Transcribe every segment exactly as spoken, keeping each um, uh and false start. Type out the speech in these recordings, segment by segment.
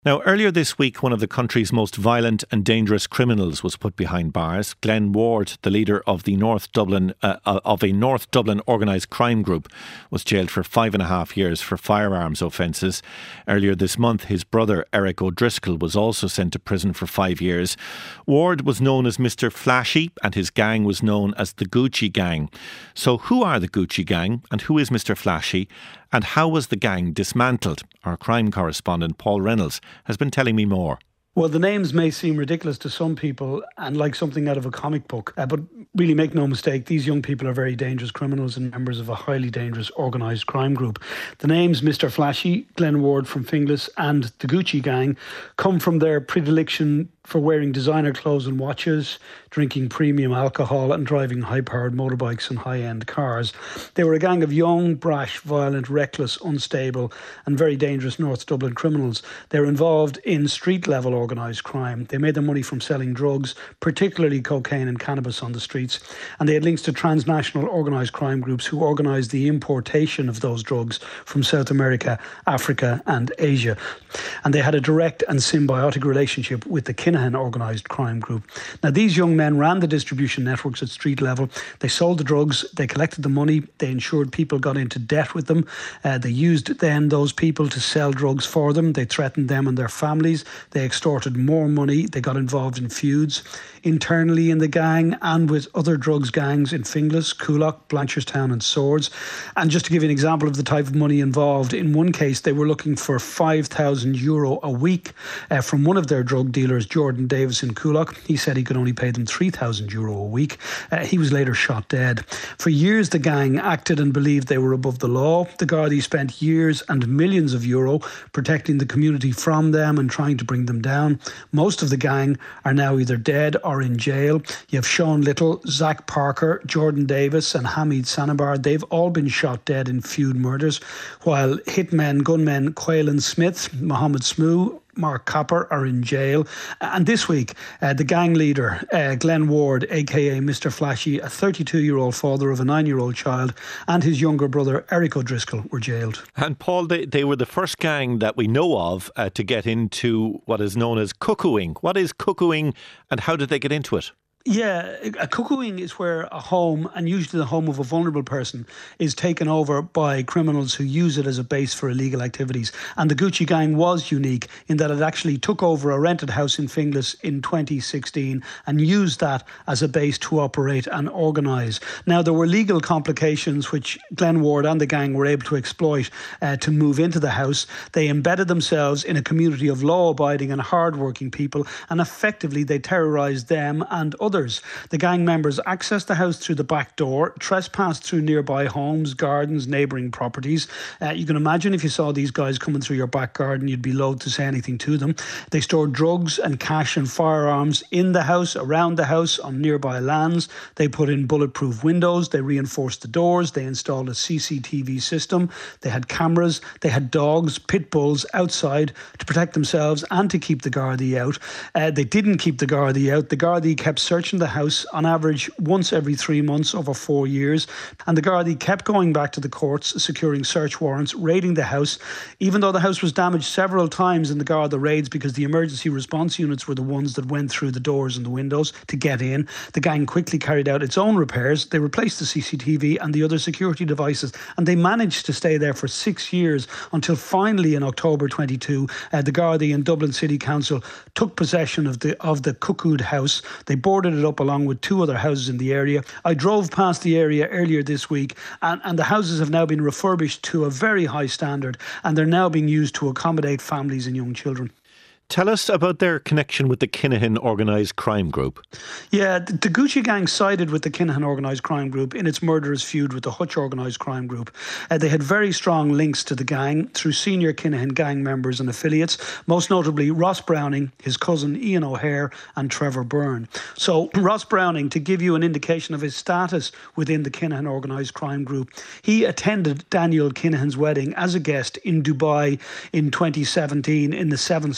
Now, earlier this week, one of the country's most violent and dangerous criminals was put behind bars. Glenn Ward, the leader of the North Dublin uh, of a North Dublin organised crime group, was jailed for five and a half years for firearms offences. Earlier this month, his brother Eric O'Driscoll was also sent to prison for five years. Ward was known as Mister Flashy, and his gang was known as the Gucci Gang. So, who are the Gucci Gang, and who is Mister Flashy? And how was the gang dismantled? Our crime correspondent Paul Reynolds has been telling me more. Well, the names may seem ridiculous to some people and like something out of a comic book, uh, but really make no mistake, these young people are very dangerous criminals and members of a highly dangerous organised crime group. The names Mister Flashy, Glenn Ward from Finglas and the Gucci Gang come from their predilection for wearing designer clothes and watches, drinking premium alcohol and driving high-powered motorbikes and high-end cars. They were a gang of young, brash, violent, reckless, unstable and very dangerous North Dublin criminals. They were involved in street-level organised crime. They made their money from selling drugs, particularly cocaine and cannabis on the streets, and they had links to transnational organised crime groups who organised the importation of those drugs from South America, Africa and Asia. And they had a direct and symbiotic relationship with the Kinahan organised crime group. Now, these young men ran the distribution networks at street level. They sold the drugs, they collected the money, they ensured people got into debt with them. Uh, they used then those people to sell drugs for them. They threatened them and their families. They extorted more money. They got involved in feuds internally in the gang and with other drugs gangs in Finglas, Coolock, Blanchardstown and Swords. And just to give you an example of the type of money involved, in one case they were looking for five thousand euro a week uh, from one of their drug dealers, Jordan Davis in Coolock. He said he could only pay them three thousand euro a week. Uh, he was later shot dead. For years the gang acted and believed they were above the law. The Gardaí spent years and millions of euro protecting the community from them and trying to bring them down. Most of the gang are now either dead or in jail. You have Sean Little, Zach Parker, Jordan Davis and Hamid Sanabar. They've all been shot dead in feud murders, while hitmen, gunmen Quaylen Smith, Mohammed Smoo, Mark Copper are in jail. And this week, uh, the gang leader, uh, Glenn Ward, aka Mister Flashy, a thirty-two-year-old father of a nine-year-old child, and his younger brother, Eric O'Driscoll, were jailed. And Paul, they, they were the first gang that we know of uh, to get into what is known as cuckooing. What is cuckooing and how did they get into it? Yeah, a cuckooing is where a home, and usually the home of a vulnerable person, is taken over by criminals who use it as a base for illegal activities. And the Gucci Gang was unique in that it actually took over a rented house in Finglas in twenty sixteen and used that as a base to operate and organise. Now, there were legal complications which Glenn Ward and the gang were able to exploit uh, to move into the house. They embedded themselves in a community of law-abiding and hard-working people, and effectively they terrorised them and others. Others. The gang members accessed the house through the back door, trespassed through nearby homes, gardens, neighbouring properties. Uh, you can imagine if you saw these guys coming through your back garden, you'd be loath to say anything to them. They stored drugs and cash and firearms in the house, around the house, on nearby lands. They put in bulletproof windows. They reinforced the doors. They installed a C C T V system. They had cameras. They had dogs, pit bulls outside to protect themselves and to keep the Gardaí out. Uh, they didn't keep the Gardaí out. The Gardaí kept searching the house on average once every three months over four years. And the Gardaí kept going back to the courts, securing search warrants, raiding the house, even though the house was damaged several times in the Garda raids because the emergency response units were the ones that went through the doors and the windows to get in. The gang quickly carried out its own repairs. They replaced the C C T V and the other security devices, and they managed to stay there for six years until finally in October twenty-two, uh, the Gardaí and Dublin City Council took possession of the of the cuckooed house. They boarded it up along with two other houses in the area. I drove past the area earlier this week and, and the houses have now been refurbished to a very high standard and they're now being used to accommodate families and young children. Tell us about their connection with the Kinahan organised crime group. Yeah, the, the Gucci Gang sided with the Kinahan organised crime group in its murderous feud with the Hutch organised crime group. Uh, they had very strong links to the gang through senior Kinahan gang members and affiliates, most notably Ross Browning, his cousin Ian O'Hare and Trevor Byrne. So Ross Browning, to give you an indication of his status within the Kinahan organised crime group, he attended Daniel Kinahan's wedding as a guest in Dubai in twenty seventeen in the Seven Star Hotel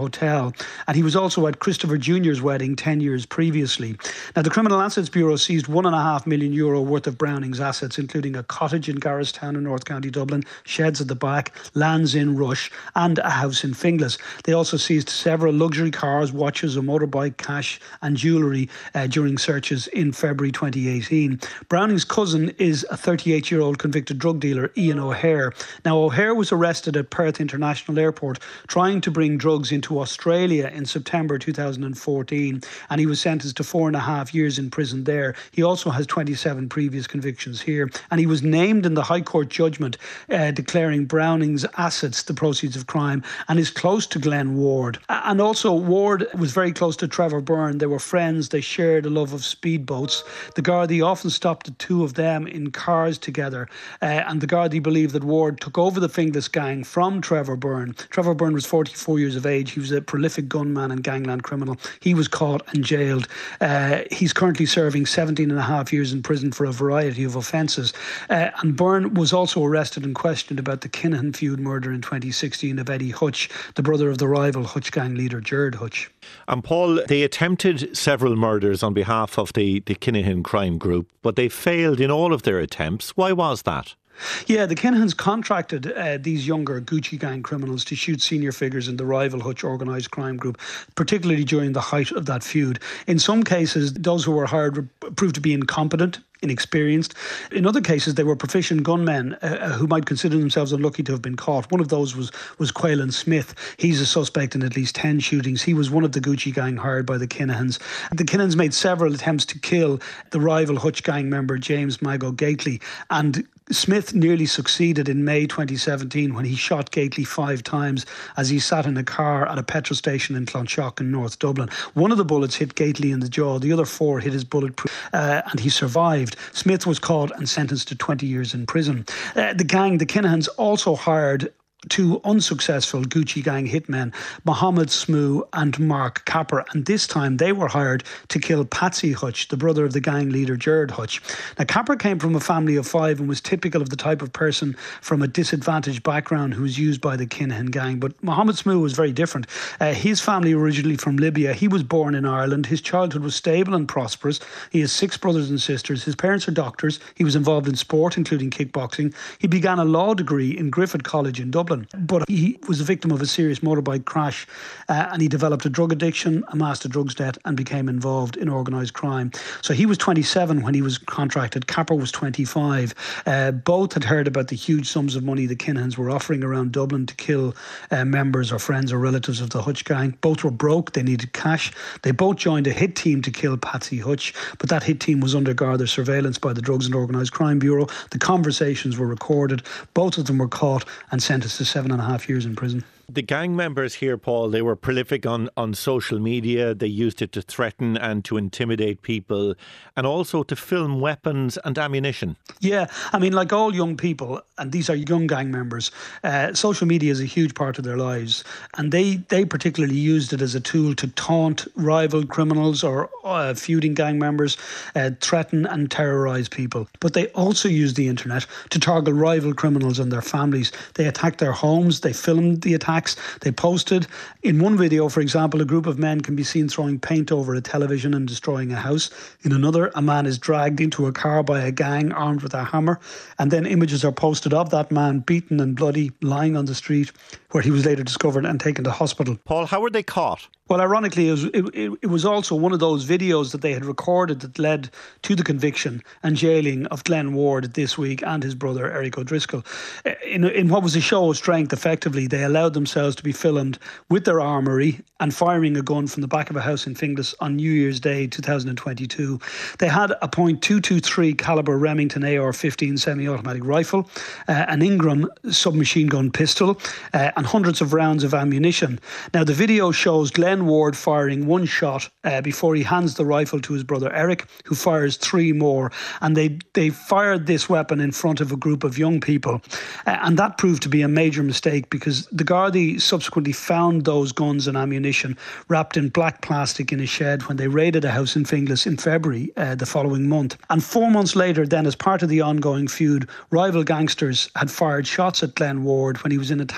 hotel. And he was also at Christopher Junior's wedding ten years previously. Now, the Criminal Assets Bureau seized one and a half million euro worth of Browning's assets, including a cottage in Garristown in North County Dublin, sheds at the back, lands in Rush, and a house in Finglas. They also seized several luxury cars, watches, a motorbike, cash, and jewellery uh, during searches in February twenty eighteen. Browning's cousin is a thirty-eight-year-old convicted drug dealer, Ian O'Hare. Now, O'Hare was arrested at Perth International Airport trying to bring drugs into Australia in September two thousand fourteen, and he was sentenced to four and a half years in prison there. He also has twenty-seven previous convictions here, and he was named in the High Court judgment uh, declaring Browning's assets the proceeds of crime, and is close to Glenn Ward. And also, Ward was very close to Trevor Byrne. They were friends. They shared a love of speedboats. The Gardaí often stopped the two of them in cars together, uh, and the Gardaí believed that Ward took over the Finglas gang from Trevor Byrne. Trevor Byrne was forty-four years of age. He was a prolific gunman and gangland criminal. He was caught and jailed. Uh, he's currently serving seventeen and a half years in prison for a variety of offences. Uh, and Byrne was also arrested and questioned about the Kinahan feud murder in twenty sixteen of Eddie Hutch, the brother of the rival Hutch gang leader Gerard Hutch. And Paul, they attempted several murders on behalf of the, the Kinahan crime group, but they failed in all of their attempts. Why was that? Yeah, the Kinahans contracted uh, these younger Gucci gang criminals to shoot senior figures in the rival Hutch organised crime group, particularly during the height of that feud. In some cases, those who were hired proved to be incompetent, inexperienced. In other cases, they were proficient gunmen uh, who might consider themselves unlucky to have been caught. One of those was was Quaylen Smith. He's a suspect in at least ten shootings. He was one of the Gucci gang hired by the Kinahans. The Kinahans made several attempts to kill the rival Hutch gang member James Mago Gately, and Smith nearly succeeded in May twenty seventeen when he shot Gately five times as he sat in a car at a petrol station in Clonshock in North Dublin. One of the bullets hit Gately in the jaw, the other four hit his bulletproof, uh, and he survived. Smith was caught and sentenced to twenty years in prison. Uh, the gang, the Kinahans, also hired two unsuccessful Gucci gang hitmen, Mohammed Smoo and Mark Capper, and this time they were hired to kill Patsy Hutch, the brother of the gang leader Gerard Hutch. Now, Capper came from a family of five and was typical of the type of person from a disadvantaged background who was used by the Kinahan gang, but Mohammed Smoo was very different. Uh, his family originally from Libya. He was born in Ireland. His childhood was stable and prosperous. He has six brothers and sisters. His parents are doctors. He was involved in sport, including kickboxing. He began a law degree in Griffith College in Dublin. But he was a victim of a serious motorbike crash uh, and he developed a drug addiction, amassed a drugs debt and became involved in organised crime. So he was twenty-seven when he was contracted. Capper was twenty-five. Uh, both had heard about the huge sums of money the Kinahans were offering around Dublin to kill uh, members or friends or relatives of the Hutch gang. Both were broke. They needed cash. They both joined a hit team to kill Patsy Hutch, but that hit team was under Garda surveillance by the Drugs and Organised Crime Bureau. The conversations were recorded. Both of them were caught and sentenced to seven and a half years in prison. The gang members here, Paul, they were prolific on, on social media. They used it to threaten and to intimidate people and also to film weapons and ammunition. Yeah, I mean, like all young people, and these are young gang members, uh, social media is a huge part of their lives. And they, they particularly used it as a tool to taunt rival criminals or uh, feuding gang members, uh, threaten and terrorise people. But they also used the internet to target rival criminals and their families. They attacked their homes, they filmed the attacks. They posted. In one video, for example, a group of men can be seen throwing paint over a television and destroying a house. In another, a man is dragged into a car by a gang armed with a hammer. And then images are posted of that man beaten and bloody, lying on the street, where he was later discovered and taken to hospital. Paul, how were they caught? Well, ironically, it was, it, it, it was also one of those videos that they had recorded that led to the conviction and jailing of Glenn Ward this week and his brother Eric O'Driscoll. In, in what was a show of strength, effectively, they allowed themselves to be filmed with their armoury and firing a gun from the back of a house in Finglas on New Year's Day two thousand twenty-two. They had a point two two three caliber Remington A R fifteen semi-automatic rifle, uh, an Ingram submachine gun pistol, uh, and hundreds of rounds of ammunition. Now, the video shows Glenn Ward firing one shot uh, before he hands the rifle to his brother Eric, who fires three more. And they, they fired this weapon in front of a group of young people. Uh, and that proved to be a major mistake because the Gardaí subsequently found those guns and ammunition wrapped in black plastic in a shed when they raided a house in Finglas in February uh, the following month. And four months later, then, as part of the ongoing feud, rival gangsters had fired shots at Glenn Ward when he was in a taxi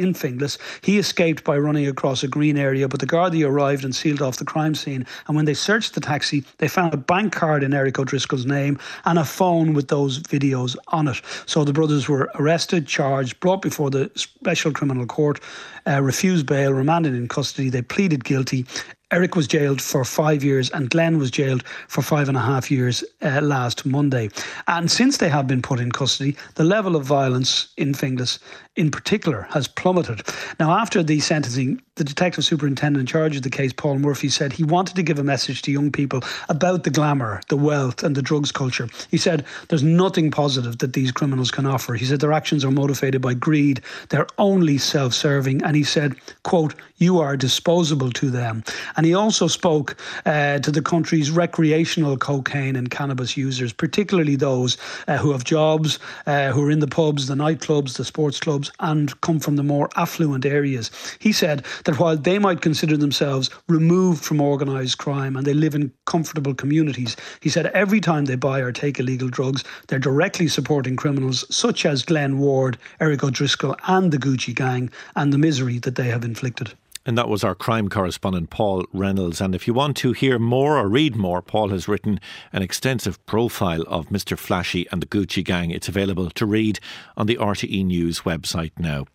in Finglas. He escaped by running across a green area, but the Gardaí arrived and sealed off the crime scene. And when they searched the taxi, they found a bank card in Eric O'Driscoll's name and a phone with those videos on it. So the brothers were arrested, charged, brought before the Special Criminal Court, uh, refused bail, remanded in custody. They pleaded guilty. Eric was jailed for five years and Glenn was jailed for five and a half years uh, last Monday. And since they have been put in custody, the level of violence in Finglas in particular has plummeted. Now, after the sentencing, the detective superintendent in charge of the case, Paul Murphy, said he wanted to give a message to young people about the glamour, the wealth and the drugs culture. He said there's nothing positive that these criminals can offer. He said their actions are motivated by greed. They're only self-serving. And he said, quote, you are disposable to them. And he also spoke uh, to the country's recreational cocaine and cannabis users, particularly those uh, who have jobs, uh, who are in the pubs, the nightclubs, the sports clubs, and come from the more affluent areas. He said that while they might consider themselves removed from organised crime and they live in comfortable communities, he said every time they buy or take illegal drugs, they're directly supporting criminals such as Glenn Ward, Eric O'Driscoll and the Gucci gang and the misery that they have inflicted. And that was our crime correspondent, Paul Reynolds. And if you want to hear more or read more, Paul has written an extensive profile of Mister Flashy and the Gucci gang. It's available to read on the R T E News website now.